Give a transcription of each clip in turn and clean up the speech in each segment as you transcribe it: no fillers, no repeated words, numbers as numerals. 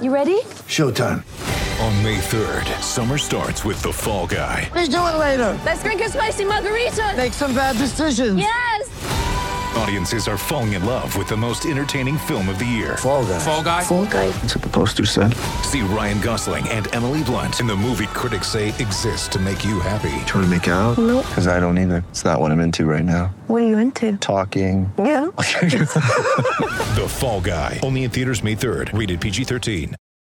You ready? Showtime. On May 3rd, summer starts with The Fall Guy. Let's do it later. Let's drink a spicy margarita. Make some bad decisions. Yes. Audiences are falling in love with the most entertaining film of the year. Fall Guy. Fall Guy? Fall Guy. That's what the poster said. See Ryan Gosling and Emily Blunt in the movie critics say exists to make you happy. Trying to make it out? Nope. Because I don't either. It's not what I'm into right now. What are you into? Talking. Yeah. The Fall Guy. Only in theaters May 3rd. Rated PG-13.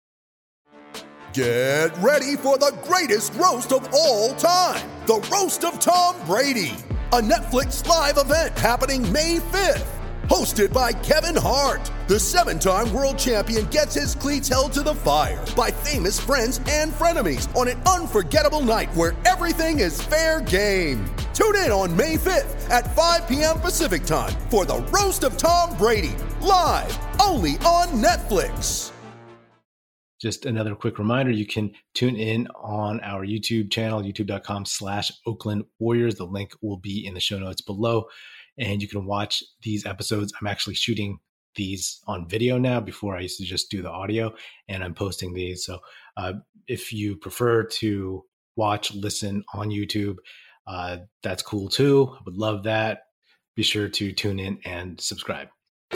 Get ready for the greatest roast of all time. The Roast of Tom Brady. A Netflix live event happening May 5th. Hosted by Kevin Hart. The 7-time world champion gets his cleats held to the fire by famous friends and frenemies on an unforgettable night where everything is fair game. Tune in on May 5th at 5 p.m. Pacific time for the Roast of Tom Brady. Live only on Netflix. Just another quick reminder, you can tune in on our YouTube channel, youtube.com/Oakland Warriors. The link will be in the show notes below, and you can watch these episodes. I'm actually shooting these on video now. Before I used to just do the audio, and I'm posting these. So if you prefer to listen on YouTube, that's cool too. I would love that. Be sure to tune in and subscribe.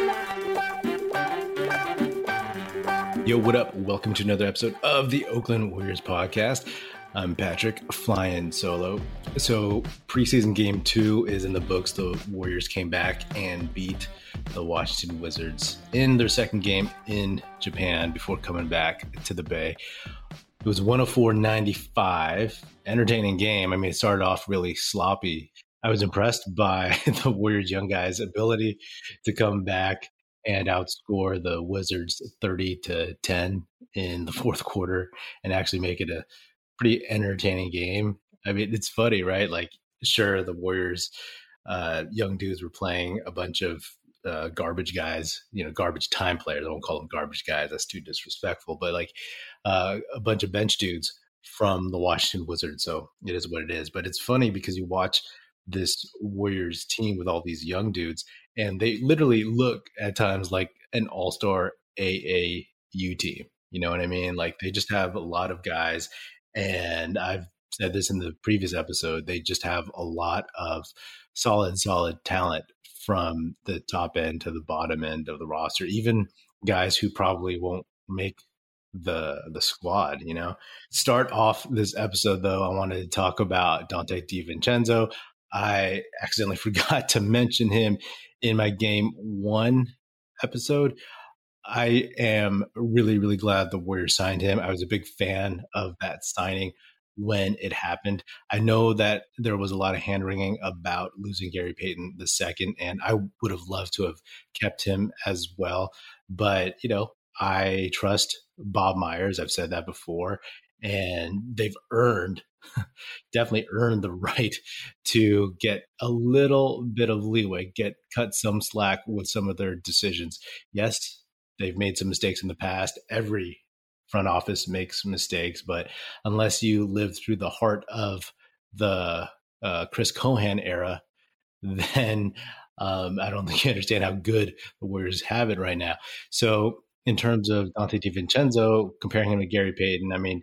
Yo, what up? Welcome to another episode of the Oakland Warriors podcast. I'm Patrick, flying solo. So preseason game 2 is in the books. The Warriors came back and beat the Washington Wizards in their second game in Japan before coming back to the Bay. It was 104-95. Entertaining game. I mean, it started off really sloppy. I was impressed by the Warriors young guys' ability to come back and outscore the Wizards 30-10 in the fourth quarter and actually make it a pretty entertaining game. I mean, it's funny, right? Like, sure, the Warriors young dudes were playing a bunch of garbage guys, garbage time players. I won't call them garbage guys. That's too disrespectful. But like a bunch of bench dudes from the Washington Wizards. So it is what it is. But it's funny because you watch this Warriors team with all these young dudes, and they literally look at times like an all-star AAU team. You know what I mean? Like, they just have a lot of guys, and I've said this in the previous episode, they just have a lot of solid talent from the top end to the bottom end of the roster, even guys who probably won't make the squad. Start off this episode though, I wanted to talk about Donte DiVincenzo. I accidentally forgot to mention him in my game 1 episode. I am really, really glad the Warriors signed him. I was a big fan of that signing when it happened. I know that there was a lot of hand-wringing about losing Gary Payton II, and I would have loved to have kept him as well. But, I trust Bob Myers. I've said that before. And they've definitely earned the right to get a little bit of leeway, cut some slack with some of their decisions. Yes, they've made some mistakes in the past. Every front office makes mistakes, but unless you lived through the heart of the Chris Cohan era, then I don't think you understand how good the Warriors have it right now. So in terms of Donte DiVincenzo, comparing him to Gary Payton, I mean,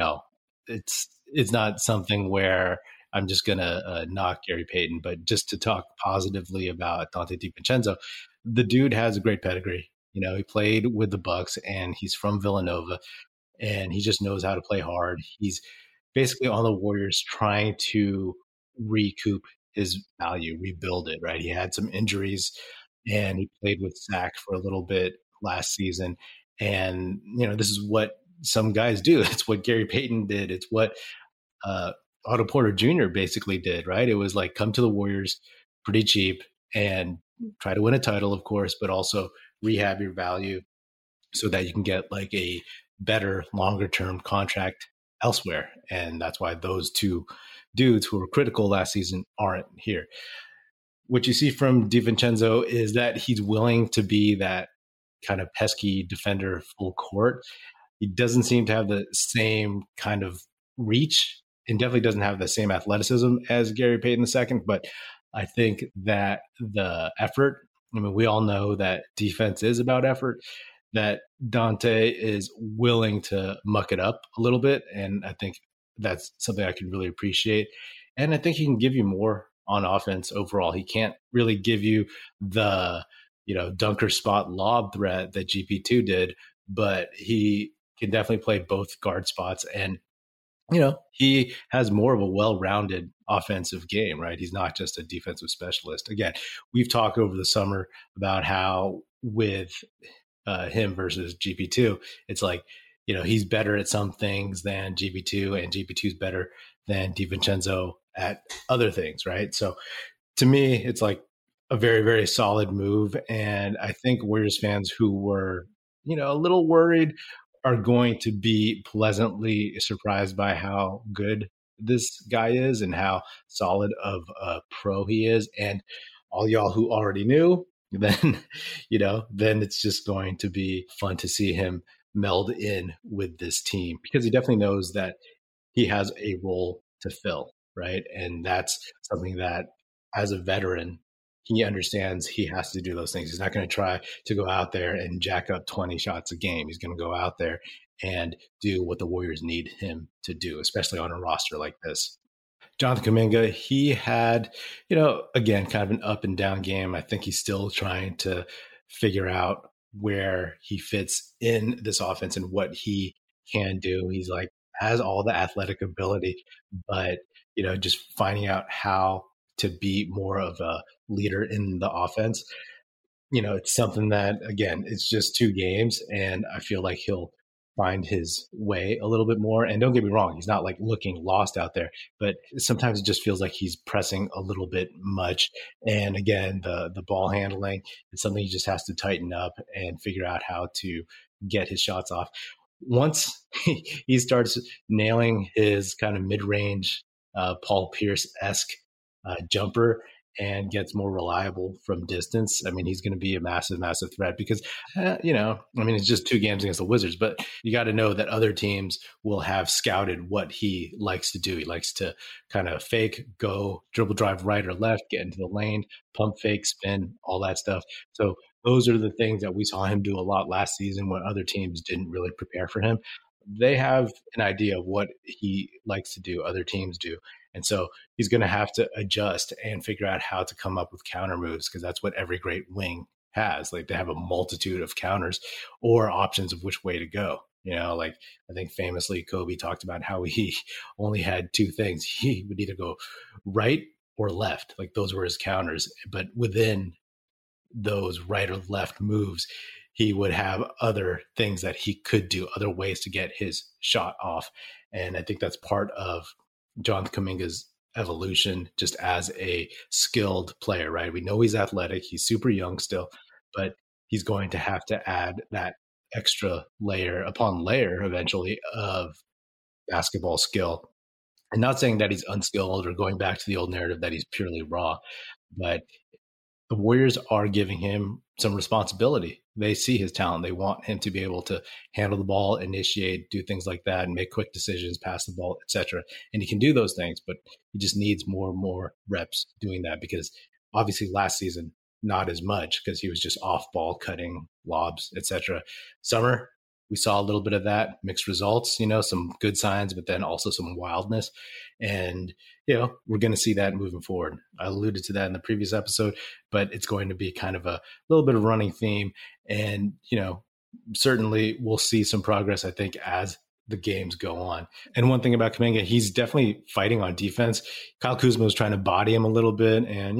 it's not something where I'm just going to knock Gary Payton, but just to talk positively about Donte DiVincenzo, the dude has a great pedigree. He played with the Bucks, and he's from Villanova, and he just knows how to play hard. He's basically on the Warriors trying to recoup his value, rebuild it, right? He had some injuries, and he played with Zach for a little bit last season. And, this is what some guys do. It's what Gary Payton did. It's what Otto Porter Jr. basically did, right? It was like, come to the Warriors pretty cheap and try to win a title, of course, but also rehab your value so that you can get like a better, longer term contract elsewhere. And that's why those two dudes who were critical last season aren't here. What you see from DiVincenzo is that he's willing to be that kind of pesky defender full court. He doesn't seem to have the same kind of reach, and definitely doesn't have the same athleticism as Gary Payton II. But I think that the effort, I mean, we all know that defense is about effort. that Dante is willing to muck it up a little bit. And I think that's something I can really appreciate. And I think he can give you more on offense overall. He can't really give you the, dunker spot lob threat that GP2 did, but he can definitely play both guard spots. And, he has more of a well-rounded offensive game, right? He's not just a defensive specialist. Again, we've talked over the summer about how with him versus GP2, it's like, he's better at some things than GP2, and GP2 is better than DiVincenzo at other things, right? So to me, it's like a very, very solid move. And I think Warriors fans who were, a little worried are going to be pleasantly surprised by how good this guy is and how solid of a pro he is. And all y'all who already knew, then, then it's just going to be fun to see him meld in with this team, because he definitely knows that he has a role to fill, right? And that's something that as a veteran, he understands he has to do those things. He's not going to try to go out there and jack up 20 shots a game. He's going to go out there and do what the Warriors need him to do, especially on a roster like this. Jonathan Kuminga, he had, again, kind of an up and down game. I think he's still trying to figure out where he fits in this offense and what he can do. He's has all the athletic ability, but, just finding out how to be more of a leader in the offense. It's something that, again, it's just 2 games, and I feel like he'll find his way a little bit more. And don't get me wrong, he's not looking lost out there, but sometimes it just feels like he's pressing a little bit much. And again, the ball handling is something he just has to tighten up and figure out how to get his shots off. Once he starts nailing his kind of mid-range Paul Pierce-esque jumper and gets more reliable from distance, I mean, he's going to be a massive, massive threat because, it's just 2 games against the Wizards, but you got to know that other teams will have scouted what he likes to do. He likes to kind of fake, go, dribble, drive right or left, get into the lane, pump fake, spin, all that stuff. So those are the things that we saw him do a lot last season when other teams didn't really prepare for him. They have an idea of what he likes to do, other teams do. And so he's going to have to adjust and figure out how to come up with counter moves, because that's what every great wing has. They have a multitude of counters or options of which way to go. I think famously Kobe talked about how he only had 2 things. He would either go right or left. Those were his counters. But within those right or left moves, he would have other things that he could do, other ways to get his shot off. And I think that's part of Jonathan Kuminga's evolution just as a skilled player, right? We know he's athletic. He's super young still, but he's going to have to add that extra layer upon layer eventually of basketball skill. And not saying that he's unskilled or going back to the old narrative that he's purely raw, but the Warriors are giving him some responsibility. They see his talent. They want him to be able to handle the ball, initiate, do things like that, and make quick decisions, pass the ball, etc. And he can do those things, but he just needs more and more reps doing that, because obviously last season, not as much, because he was just off ball cutting, lobs, etc. Summer, we saw a little bit of that, mixed results, some good signs, but then also some wildness. And, we're going to see that moving forward. I alluded to that in the previous episode, but it's going to be kind of a little bit of running theme. And, certainly we'll see some progress, I think, as the games go on. And one thing about Kuminga, he's definitely fighting on defense. Kyle Kuzma was trying to body him a little bit, and,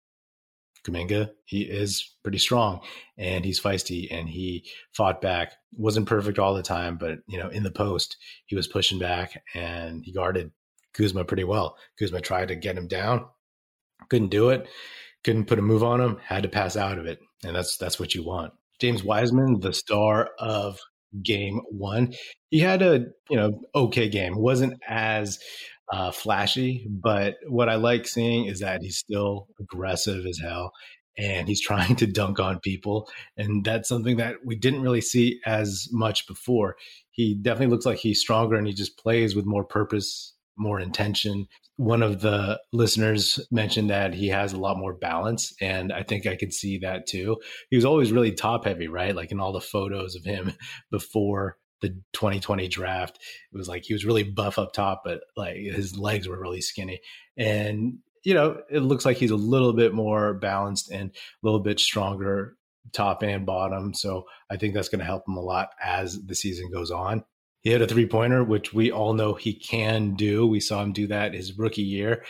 Kuminga, he is pretty strong and he's feisty, and he fought back. Wasn't perfect all the time, but in the post, he was pushing back and he guarded Kuzma pretty well. Kuzma tried to get him down, couldn't do it, couldn't put a move on him, had to pass out of it. And that's what you want. James Wiseman, the star of game 1, he had a okay game. Wasn't as flashy, but what I like seeing is that he's still aggressive as hell, and he's trying to dunk on people. And that's something that we didn't really see as much before. He definitely looks like he's stronger, and he just plays with more purpose more intention. One of the listeners mentioned that he has a lot more balance, and I think I could see that too. He was always really top heavy, right? Like in all the photos of him before the 2020 draft, it was like he was really buff up top, but like his legs were really skinny. And, it looks like he's a little bit more balanced and a little bit stronger top and bottom. So I think that's going to help him a lot as the season goes on. He had a 3-pointer, which we all know he can do. We saw him do that his rookie year.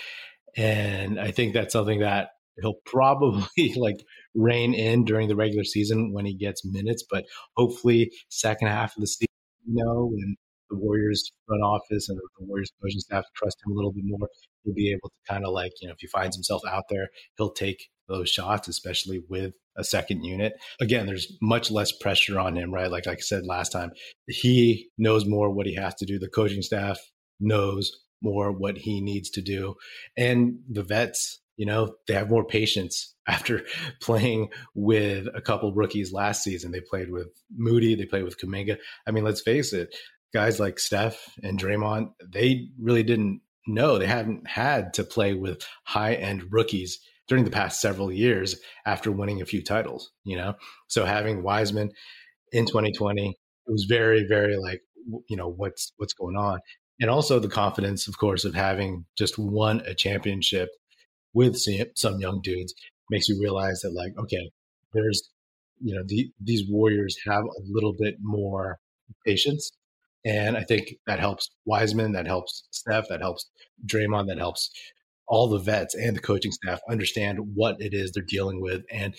And I think that's something that he'll probably like rein in during the regular season when he gets minutes, but hopefully second half of the season, when the Warriors front office and the Warriors coaching staff trust him a little bit more, he'll be able to kind of like, if he finds himself out there, he'll take those shots, especially with a second unit. Again, there's much less pressure on him, right? Like I said last time, he knows more what he has to do. The coaching staff knows more what he needs to do. And the vets, they have more patience after playing with a couple rookies last season. They played with Moody, they played with Kuminga. I mean, let's face it, guys like Steph and Draymond, they really didn't know. They hadn't had to play with high-end rookies during the past several years after winning a few titles, So having Wiseman in 2020, it was very, very like, what's going on? And also the confidence, of course, of having just won a championship with some young dudes makes you realize that like, okay, there's, these Warriors have a little bit more patience. And I think that helps Wiseman, that helps Steph, that helps Draymond, that helps all the vets and the coaching staff understand what it is they're dealing with. And,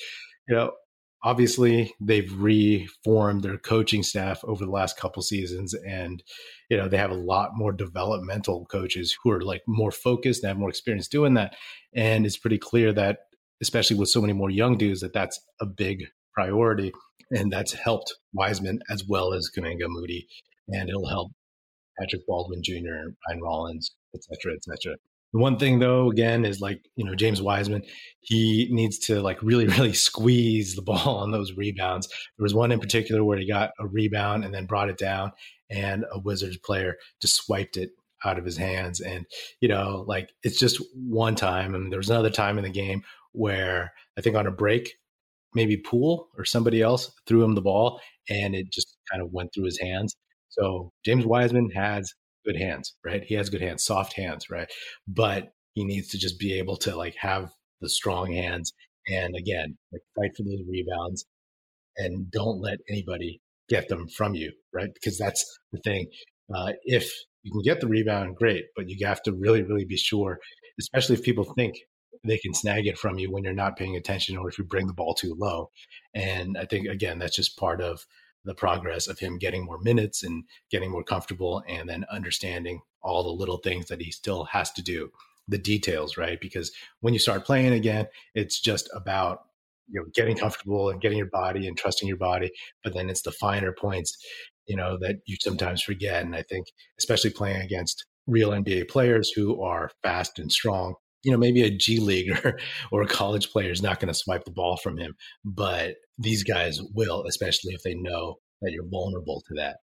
obviously they've reformed their coaching staff over the last couple seasons, and, they have a lot more developmental coaches who are like more focused and have more experience doing that. And it's pretty clear that, especially with so many more young dudes, that that's a big priority. And that's helped Wiseman as well as Kuminga, Moody, and it'll help Patrick Baldwin Jr., Ryan Rollins, et cetera, et cetera. The one thing though, again, is like, James Wiseman, he needs to like really, really squeeze the ball on those rebounds. There was one in particular where he got a rebound and then brought it down, and a Wizards player just swiped it out of his hands. And, like it's just one time. And there was another time in the game where I think on a break, maybe Poole or somebody else threw him the ball and it just kind of went through his hands. So James Wiseman has good hands, right? He has good hands, soft hands, right? But he needs to just be able to like have the strong hands and again, like fight for those rebounds and don't let anybody get them from you, right? Because that's the thing. If you can get the rebound, great, but you have to really, really be sure, especially if people think they can snag it from you when you're not paying attention or if you bring the ball too low. And I think, again, that's just part of the progress of him getting more minutes and getting more comfortable and then understanding all the little things that he still has to do, the details, right? Because when you start playing again, it's just about getting comfortable and getting your body and trusting your body. But then it's the finer points, that you sometimes forget. And I think especially playing against real NBA players who are fast and strong, maybe a G leaguer or a college player is not going to swipe the ball from him, but these guys will, especially if they know that you're vulnerable to that.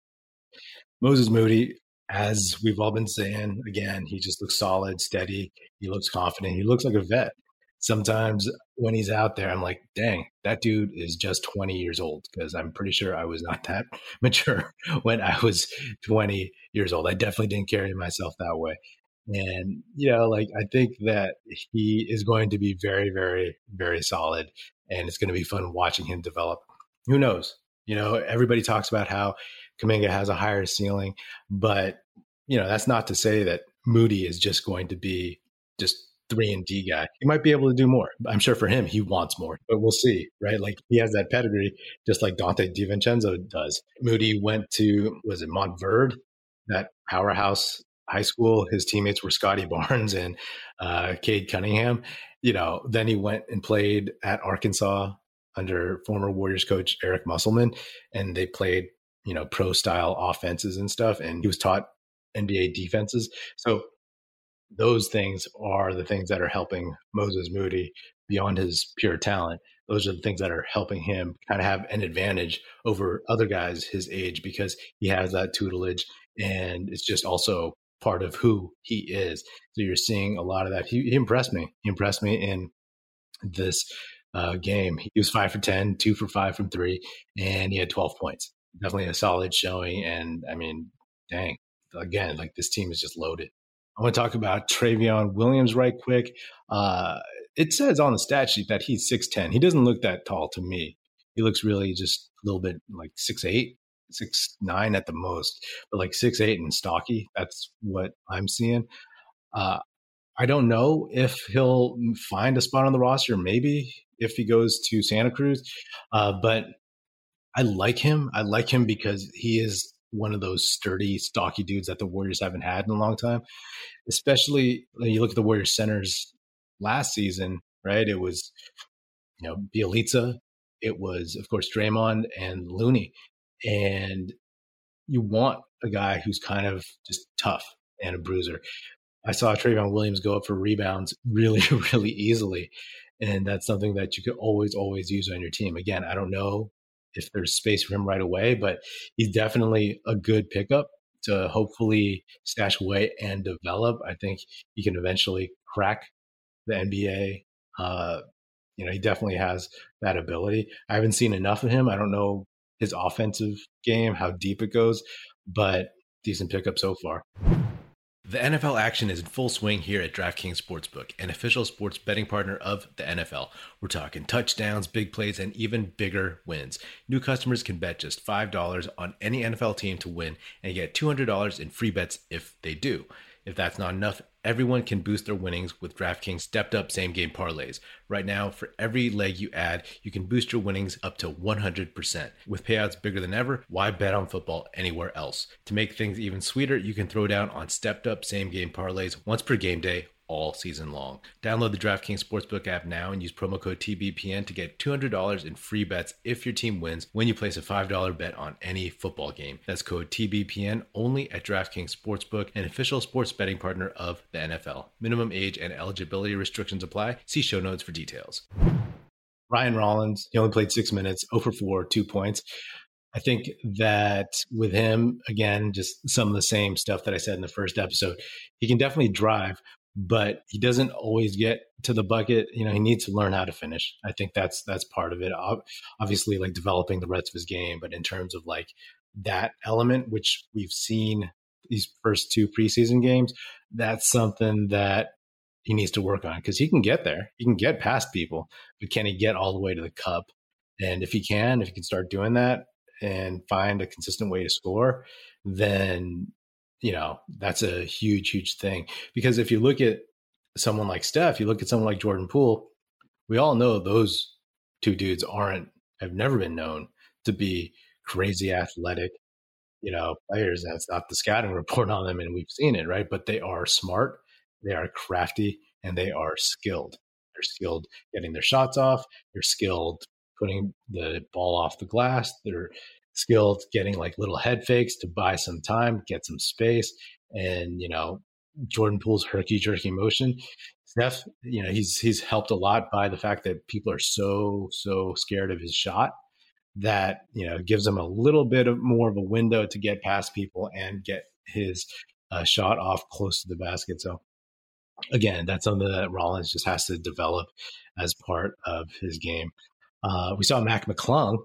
Moses Moody, as we've all been saying, again, he just looks solid, steady. He looks confident. He looks like a vet. Sometimes when he's out there, I'm like, dang, that dude is just 20 years old, because I'm pretty sure I was not that mature when I was 20 years old. I definitely didn't carry myself that way. And, I think that he is going to be very, very, very solid, and it's going to be fun watching him develop. Who knows? Everybody talks about how Kuminga has a higher ceiling, but, that's not to say that Moody is just going to be just 3-and-D guy. He might be able to do more. I'm sure for him, he wants more, but we'll see, right? Like he has that pedigree, just like Dante DiVincenzo does. Moody went to, was it Montverde, that powerhouse high school? His teammates were Scotty Barnes and Cade Cunningham. Then he went and played at Arkansas under former Warriors coach Eric Musselman, and they played, pro style offenses and stuff. And he was taught NBA defenses. So those things are the things that are helping Moses Moody beyond his pure talent. Those are the things that are helping him kind of have an advantage over other guys his age, because he has that tutelage. And it's just also part of who he is. So you're seeing a lot of that. He impressed me. He impressed me in this game. He was 5 for 10, 2 for 5 from 3, and he had 12 points. Definitely a solid showing. And I mean, dang, again, like this team is just loaded. I want to talk about Trevion Williams right quick. It says on the stat sheet that he's 6'10". He doesn't look that tall to me. He looks really just a little bit like 6'8", 6'9" at the most, but like 6'8" and stocky. That's what I'm seeing. I don't know if he'll find a spot on the roster, maybe if he goes to Santa Cruz. But I like him. I like him because he is one of those sturdy, stocky dudes that the Warriors haven't had in a long time. Especially when you look at the Warriors centers last season, right? It was, Bjelica. It was, of course, Draymond and Looney. And you want a guy who's kind of just tough and a bruiser. I saw Trevion Williams go up for rebounds really, really easily. And that's something that you could always use on your team. Again, I don't know if there's space for him right away, but he's definitely a good pickup to hopefully stash away and develop. I think he can eventually crack the NBA. He definitely has that ability. I haven't seen enough of him. I don't know his offensive game, how deep it goes, but decent pickup so far. The NFL action is in full swing here at DraftKings Sportsbook, an official sports betting partner of the NFL. We're talking touchdowns, big plays, and even bigger wins. New customers can bet just $5 on any NFL team to win and get $200 in free bets if they do. If that's not enough, everyone can boost their winnings with DraftKings stepped-up same-game parlays. Right now, for every leg you add, you can boost your winnings up to 100%. With payouts bigger than ever, why bet on football anywhere else? To make things even sweeter, you can throw down on stepped-up same-game parlays once per game day, all season long. Download the DraftKings Sportsbook app now and use promo code TBPN to get $200 in free bets if your team wins when you place a $5 bet on any football game. That's code TBPN only at DraftKings Sportsbook, an official sports betting partner of the NFL. Minimum age and eligibility restrictions apply. See show notes for details. Ryan Rollins, he only played 6 minutes, 0 for 4, 2 points. I think that with him, again, just some of the same stuff that I said in the first episode, he can definitely drive, but he doesn't always get to the bucket. He needs to learn how to finish. I think that's part of it. Obviously, like developing the rest of his game, but in terms of like that element, which we've seen these first 2 preseason games, that's something that he needs to work on because he can get there. He can get past people, but can he get all the way to the cup? And if he can start doing that and find a consistent way to score, then that's a huge, huge thing. Because if you look at someone like Steph, you look at someone like Jordan Poole, we all know those 2 dudes have never been known to be crazy athletic, players. That's not the scouting report on them, and we've seen it, right? But they are smart, they are crafty, and they are skilled. They're skilled getting their shots off. They're skilled putting the ball off the glass. They're skilled getting like little head fakes to buy some time, get some space. And, Jordan Poole's herky-jerky motion. Steph, he's helped a lot by the fact that people are so scared of his shot that, gives him a little bit of more of a window to get past people and get his shot off close to the basket. So again, that's something that Rollins just has to develop as part of his game. We saw Mac McClung.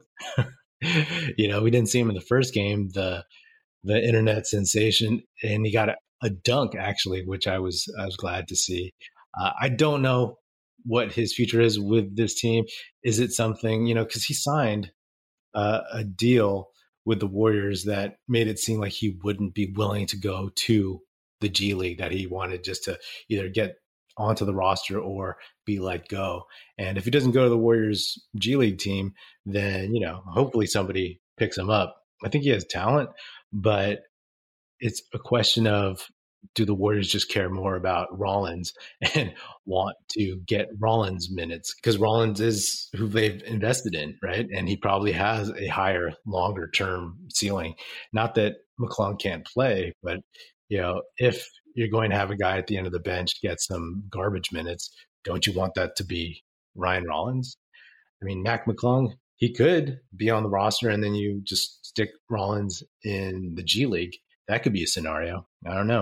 We didn't see him in the first game, the internet sensation, and he got a dunk actually, which I was glad to see. I don't know what his future is with this team. Is it something, because he signed a deal with the Warriors that made it seem like he wouldn't be willing to go to the G League, that he wanted just to either get onto the roster or be let go. And if he doesn't go to the Warriors G League team, then, hopefully somebody picks him up. I think he has talent, but it's a question of, do the Warriors just care more about Rollins and want to get Rollins minutes? Because Rollins is who they've invested in, right? And he probably has a higher, longer term ceiling. Not that McClung can't play, but if you're going to have a guy at the end of the bench get some garbage minutes, don't you want that to be Ryan Rollins? I mean, Mac McClung, he could be on the roster and then you just stick Rollins in the G League. That could be a scenario. I don't know.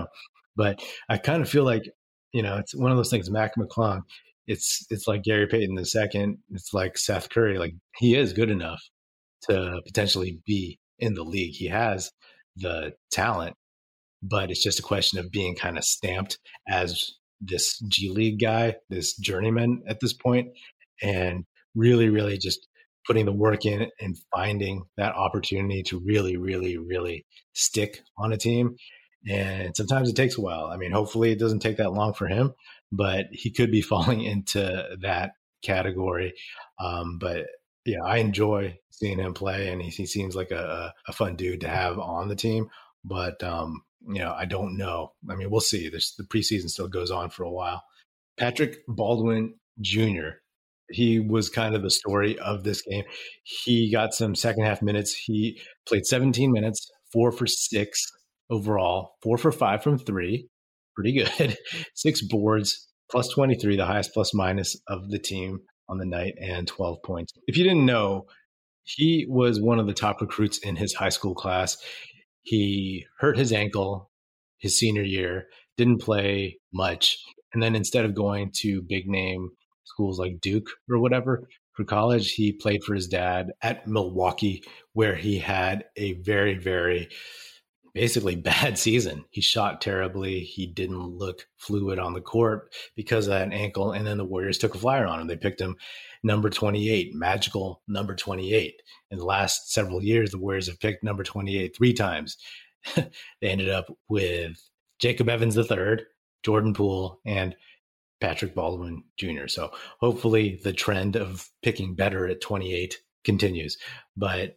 But I kind of feel like, it's one of those things, Mac McClung, it's like Gary Payton II. It's like Seth Curry. Like, he is good enough to potentially be in the league. He has the talent, but it's just a question of being kind of stamped as this G League guy, this journeyman at this point, and really, really just putting the work in and finding that opportunity to really, really, really stick on a team. And sometimes it takes a while. I mean, hopefully it doesn't take that long for him, but he could be falling into that category. But yeah, I enjoy seeing him play, and he seems like a fun dude to have on the team. But, I don't know. I mean, we'll see. The preseason still goes on for a while. Patrick Baldwin Jr., he was kind of the story of this game. He got some second half minutes. He played 17 minutes, 4 for 6 overall, 4 for 5 from 3. Pretty good. 6 boards, plus 23, the highest plus minus of the team on the night, and 12 points. If you didn't know, he was one of the top recruits in his high school class. He hurt his ankle his senior year, didn't play much. And then instead of going to big name schools like Duke or whatever for college, he played for his dad at Milwaukee, where he had a very, very basically bad season. He shot terribly. He didn't look fluid on the court because of that ankle. And then the Warriors took a flyer on him. They picked him number 28, magical number 28. In the last several years, the Warriors have picked number 28 3 times. They ended up with Jacob Evans III, Jordan Poole, and Patrick Baldwin Jr. So hopefully the trend of picking better at 28 continues. But,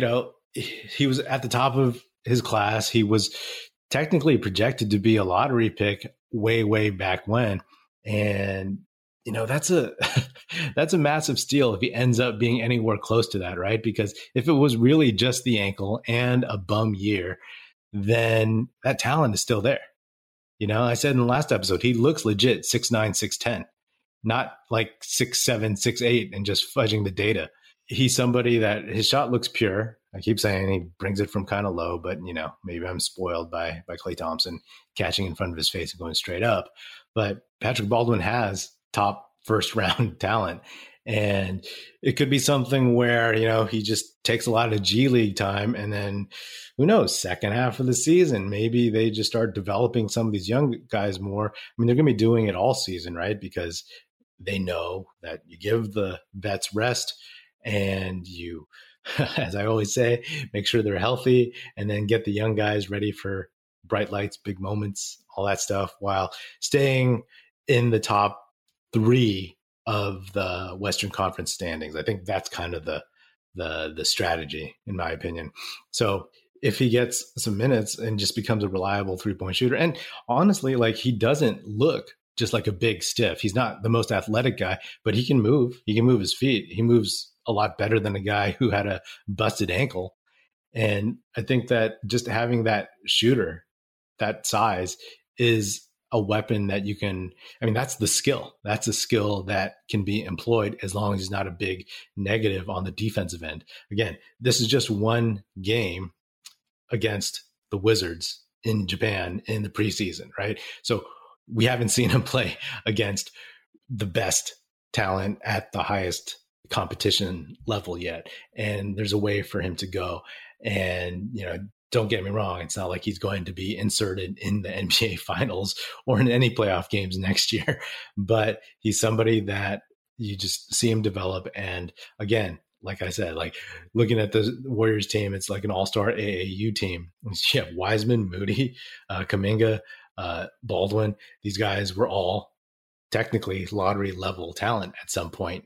he was at the top of his class. He was technically projected to be a lottery pick way, way back when. And, that's a massive steal if he ends up being anywhere close to that, right? Because if it was really just the ankle and a bum year, then that talent is still there. I said in the last episode, he looks legit 6'9", 6'10", not like 6'7", 6'8", and just fudging the data. He's somebody that his shot looks pure. I keep saying he brings it from kind of low, but maybe I'm spoiled by Klay Thompson catching in front of his face and going straight up. But Patrick Baldwin has top first round talent. And it could be something where, he just takes a lot of G League time, and then who knows, second half of the season, maybe they just start developing some of these young guys more. I mean, they're going to be doing it all season, right? Because they know that you give the vets rest and you, as I always say, make sure they're healthy, and then get the young guys ready for bright lights, big moments, all that stuff, while staying in the top 3 of the Western Conference standings. I think that's kind of the strategy, in my opinion. So if he gets some minutes and just becomes a reliable 3-point shooter, and honestly, like, he doesn't look just like a big stiff. He's not the most athletic guy, but he can move. He can move his feet. He moves a lot better than a guy who had a busted ankle. And I think that just having that shooter, that size, is a weapon that you can, that's the skill. That's a skill that can be employed as long as it's not a big negative on the defensive end. Again, this is just one game against the Wizards in Japan in the preseason, right? So we haven't seen him play against the best talent at the highest competition level yet. And there's a way for him to go. And, don't get me wrong, it's not like he's going to be inserted in the NBA Finals or in any playoff games next year, but he's somebody that you just see him develop. And again, like I said, like, looking at the Warriors team, it's like an all-star AAU team. You have Wiseman, Moody, Kuminga, Baldwin. These guys were all technically lottery level talent at some point.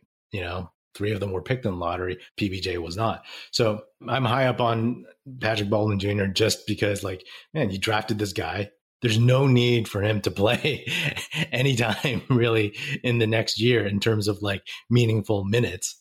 3 of them were picked in lottery. PBJ was not. So I'm high up on Patrick Baldwin Jr. just because, like, man, you drafted this guy. There's no need for him to play anytime really in the next year in terms of like meaningful minutes.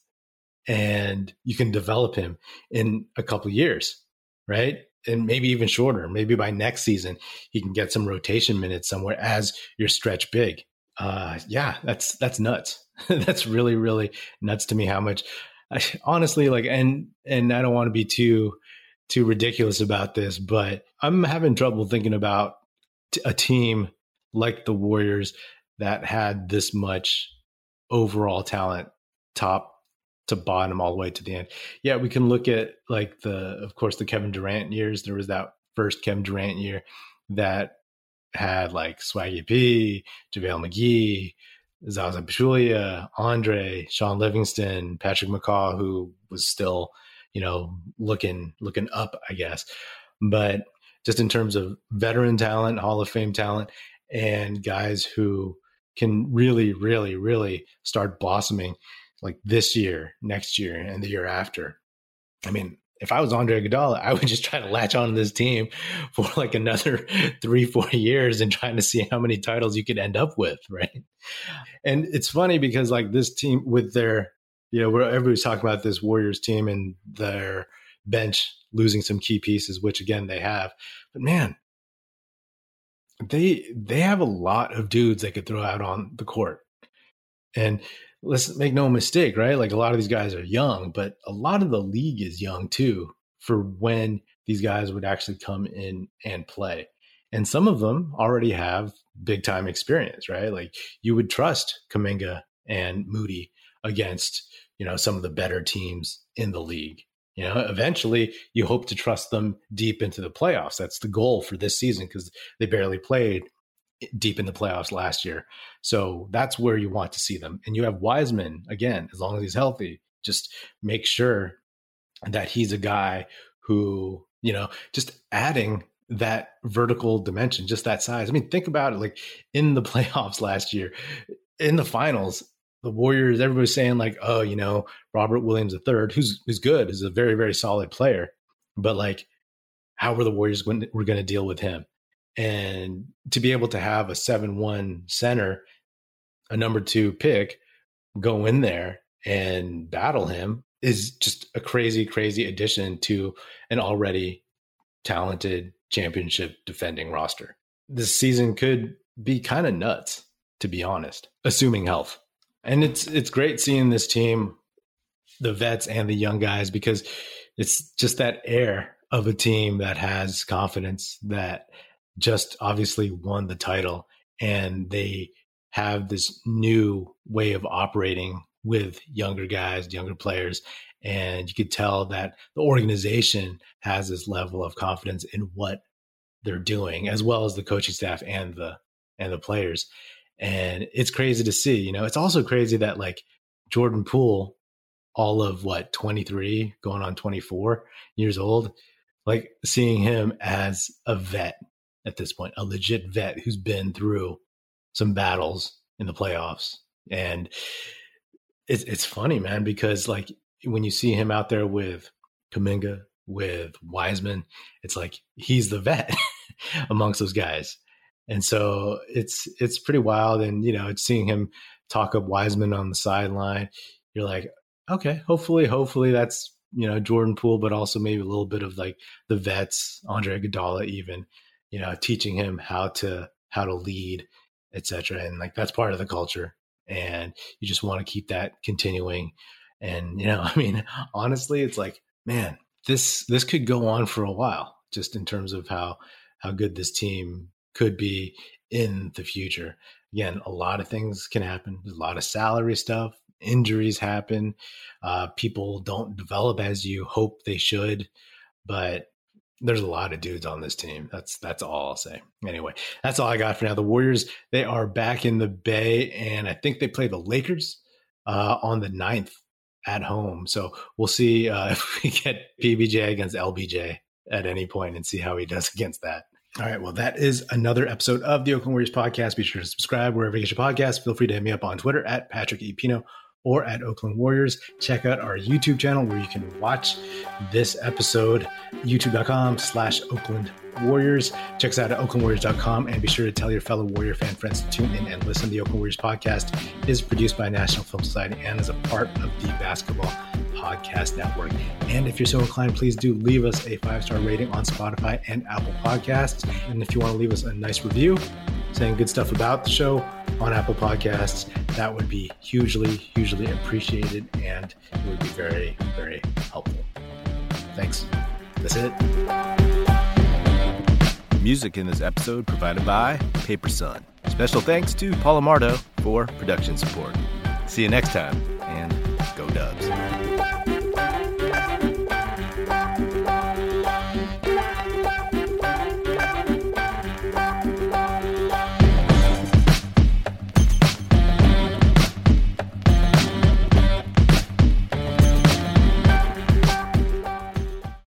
And you can develop him in a couple of years, right? And maybe even shorter. Maybe by next season, he can get some rotation minutes somewhere as your stretch big. Yeah, that's nuts. That's really, really nuts to me how much honestly, like, and I don't want to be too ridiculous about this, but I'm having trouble thinking about a team like the Warriors that had this much overall talent, top to bottom, all the way to the end. Yeah, we can look at like of course, the Kevin Durant years. There was that first Kevin Durant year that had like Swaggy P, JaVale McGee, Zaza Pachulia, Andre, Sean Livingston, Patrick McCaw, who was still, looking up, I guess. But just in terms of veteran talent, Hall of Fame talent, and guys who can really, really, really start blossoming like this year, next year, and the year after. I mean, if I was Andre Iguodala, I would just try to latch on to this team for like another 3-4 years and trying to see how many titles you could end up with, right? And it's funny because like this team with their, where everybody's talking about this Warriors team and their bench losing some key pieces, which again they have, but man, they have a lot of dudes they could throw out on the court. And let's make no mistake, right? Like a lot of these guys are young, but a lot of the league is young too for when these guys would actually come in and play. And some of them already have big time experience, right? Like you would trust Kuminga and Moody against, some of the better teams in the league. Eventually you hope to trust them deep into the playoffs. That's the goal for this season because they barely played deep in the playoffs last year. So that's where you want to see them. And you have Wiseman, again, as long as he's healthy, just make sure that he's a guy who, just adding that vertical dimension, just that size. I mean, think about it, like in the playoffs last year, in the finals, the Warriors, everybody's saying like, oh, Robert Williams III, who's good, is a very, very solid player. But like, how were the Warriors going to deal with him? And to be able to have a 7-1 center, a number 2 pick, go in there and battle him is just a crazy, crazy addition to an already talented championship defending roster. This season could be kind of nuts, to be honest, assuming health. And it's great seeing this team, the vets and the young guys, because it's just that air of a team that has confidence, that just obviously won the title, and they have this new way of operating with younger guys, younger players. And you could tell that the organization has this level of confidence in what they're doing, as well as the coaching staff and the players. And it's crazy to see, it's also crazy that like Jordan Poole, all of 23 going on 24 years old, like seeing him as a vet at this point, a legit vet who's been through some battles in the playoffs. And it's funny, man, because like when you see him out there with Kuminga, with Wiseman, it's like he's the vet amongst those guys. And so it's pretty wild. And, it's seeing him talk up Wiseman on the sideline. You're like, okay, hopefully that's, Jordan Poole, but also maybe a little bit of like the vets, Andre Iguodala even, teaching him how to lead, etc. And like, that's part of the culture. And you just want to keep that continuing. And, honestly, it's like, man, this could go on for a while, just in terms of how good this team could be in the future. Again, a lot of things can happen. There's a lot of salary stuff. Injuries happen. People don't develop as you hope they should, but there's a lot of dudes on this team. That's all I'll say. Anyway, that's all I got for now. The Warriors, they are back in the Bay, and I think they play the Lakers on the 9th at home. So we'll see if we get PBJ against LBJ at any point and see how he does against that. All right. Well, that is another episode of the Oakland Warriors podcast. Be sure to subscribe wherever you get your podcast. Feel free to hit me up on Twitter at Patrick E. Pino or at Oakland Warriors. Check out our YouTube channel where you can watch this episode, youtube.com/Oakland Warriors. Check us out at oaklandwarriors.com, and be sure to tell your fellow Warrior fan friends to tune in and listen. The Oakland Warriors podcast is produced by National Film Society and is a part of the Basketball Podcast Network. And if you're so inclined, please do leave us a 5-star rating on Spotify and Apple Podcasts. And if you want to leave us a nice review saying good stuff about the show on Apple Podcasts, that would be hugely, hugely appreciated, and it would be very, very helpful. Thanks. That's it. Music in this episode provided by Paper Sun. Special thanks to Paul Amardo for production support. See you next time, and go Dubs.